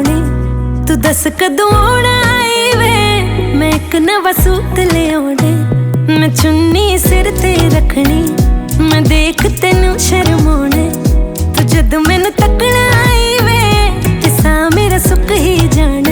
सोने तू दस कदों आउणा आई वे मैं एक नवा सूट ले आउणे मैं चुन्नी सिर ते रखनी मैं देख तेनू शर्माउने तू जदों मैनू तकना आई वे ते सा मेरा सुक ही जाने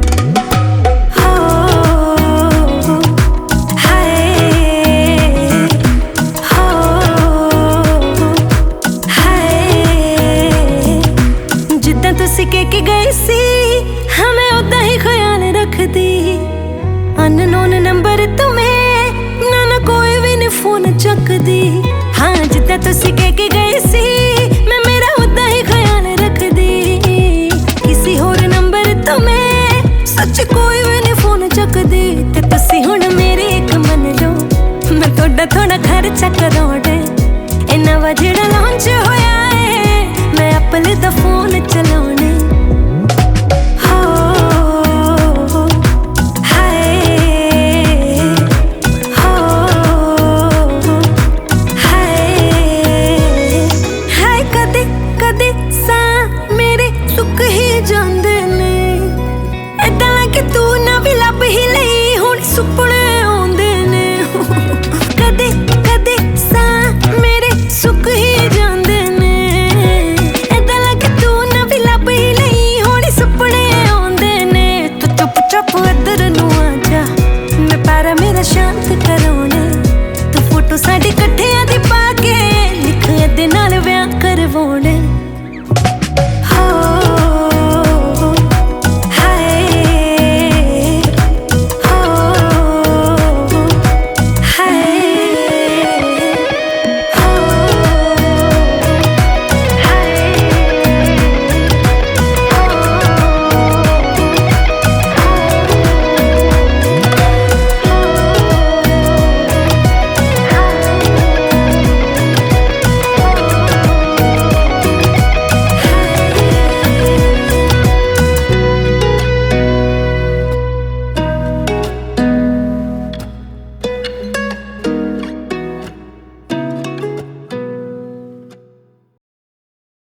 के गई सी हमें उदा ही ख्याल रखदी अननोन नंबर तुम्हें ना कोई भी नहीं फोन चकदी हाँ जिद्दां तुसी कह के गई सी मैं मेरा उदा ही ख्याल रखदी किसी होर नंबर तुम्हें सच कोई भी नहीं फोन चकदी ते तुसी हुण मेरी एक मन लो मैं थोड़ा थोड़ा खर्चा कराउणे ए नवा जेड़ा लॉन्च होया है मैं एप्पल दा फोन चलाउणा